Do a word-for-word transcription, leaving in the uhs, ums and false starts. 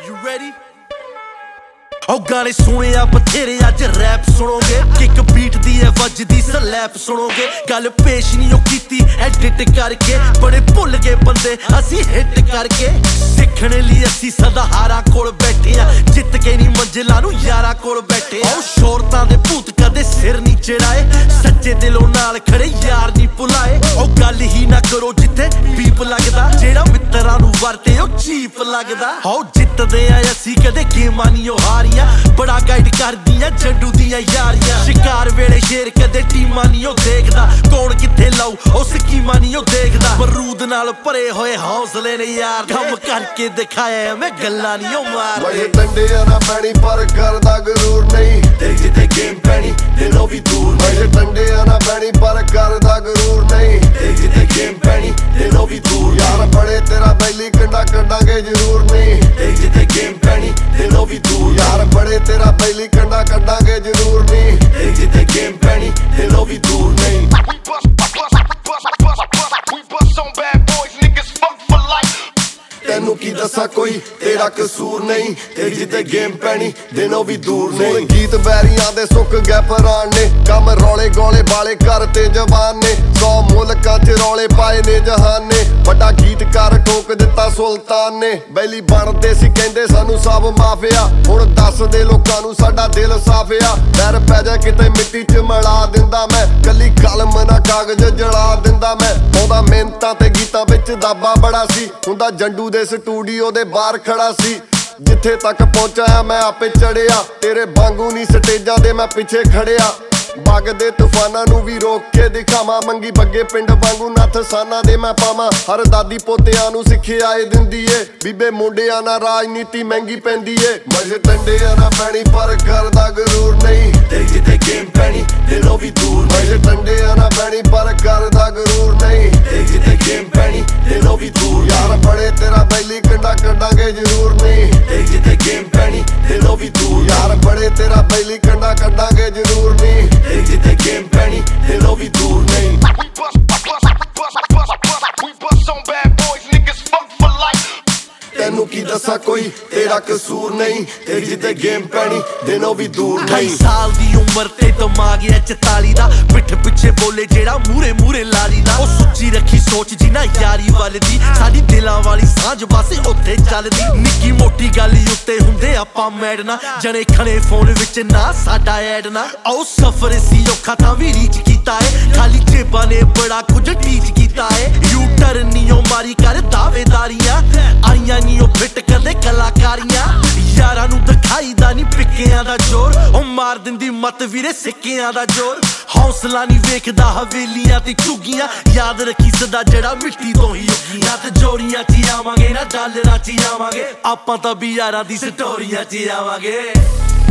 You ready? ओ गाने सुने आ बथेरे अज रैप सुनोगे किक बीट दी है वजदी स्लैप सुनोगे गल पेश नहीं कीती एडिट करके बड़े भुल गए बंदे असी हिट करके सिखने लिए असी सदा हारा कोल बैठे आ जित के नहीं मंजिलां नूं यारा कोल बैठे ओ शोरतां दे भूत कदे सिर नहीं चढ़ाए सच्चे दिलों नाल खड़े यार नहीं भुलाए ओ गल ही ना करो जिथे बीप लगदा जेड़ा मित्तरां नूं वरते ओ चीप लगदा ओ जितदे आ असी कदे गेमां नहीं ओ हारी बड़ा गाइड कर दिया जंडू दिया यारियां शिकार वेले शेर कदे टीमां नहीं ओ देखदा कौन किथे लाऊ ओ स्कीमां नहीं ओ देखदा बरूद नाल भरे होए हौसले ने यार काम करके दिखाया मैं गल्लां नहीं ओ मारदे मैं डंडे ना पैनी पर करदा गरूर नहीं ते जिते गेम पैनी दिलों भी दूर मैं डंडे ना पैनी पर करदा गरूर नहीं ते जिते गेम पैनी दिलों भी दूर यार बड़े तेरा बैली कंडा कंडांगे जरूर नहीं ते जिते गेम पैनी दिलों भी दूर यार बड़े तेरा बैली कंडा कंडांगे जरूर नहीं ते जिते गेम पैनी दिलों भी दूर नहीं तेनू की दसा कोई तेरा कसूर नहीं ते जिते गेम पैनी दिनों भी दूर नहीं गीत बैरियां दे सुक गए परान ने कम रौले गौले वाले करते जवान ने सौ मुल्कां च रौले पाए ने जहान ने बड़ा गीतकार ठोक दिता सुल्तान ने बैली बनदे सी कहंदे सानू सब माफिया हुण दस दे लोकां नू साडा दिल साफिया डर पै जा किते मिट्टी च मिला दिंदा मैं कली कलम ना कागज जला दिंदा मैं पाउंदा मिहनतां ते गीतां विच दाबा बड़ा सी हुंदा जंडू दे स्टूडियो दे बाहर खड़ा सी जिथे तक पहुंचाया मैं आपे चढ़िया तेरे वांगू नहीं स्टेजां दे मैं पिछे खड़िया बाग दे तूफानां नू भी रोक के दिखावां मंगी बग्गे पिंड वांगू नथ साना दे मैं पावां हर दादी पोतियां नू सिखियाए दिंदी ए बीबे मुंडियां ना राजनीति महंगी पैंदी ए मजे डंडे ना पैनी पर करदा गरूर नहीं ते जिते गेम पैनी दिलों भी दूर मजे डंडे ना पैनी पर करदा गरूर नहीं ते जिते गेम पैनी दिलों भी दूर यार बड़े तेरा बैली कंडा कंडांगे जरूर नहीं ते जिते गेम पैनी दिलों भी दूर यार बड़े तेरा बैली कंडा कंडांगे जरूर नहीं ते जिते गेम पैनी दिलों भी दूर नहीं तेनू की दसा कोई तेरा कसूर नहीं ते जिते गेम पैनी दिनों भी दूर नहीं साल दी उम्र ते दिमाग है चताली दा पिठ पिछे बोले जेड़ा मूरे मूरे लाली दा ओ सुच्ची रखी सोच जिना यारी वाल दी साडी दिलां वाली सांझ बासे उत्थे चलदी निक्की मोटी गल उत्ते हुंदे आपां मैडना जने खने फोन विच ना साडा ऐड ना ओ सफर सी औखा तां वी रीच कीता है खाली जेबां ने बड़ा कुछ टीच कीता है यू टर्न नी ओ मारी कर दावेदारियां आईयां नी ओ फिट कदे कलाकारियां यारां नू दिखाई दा नी पिक्कियां दा जोर ओ मार दिंदी मत वीरे सिक्कियां दा जोर हौसला नी वेखदा हवेलियां ते झुग्गियां याद रखी सदा जड़ा मिट्टी तो ही उगियां ते जोड़ियां च आवांगे ना डालरां च आवांगे आपां तां भी यारां दी स्टोरियां च आवांगे।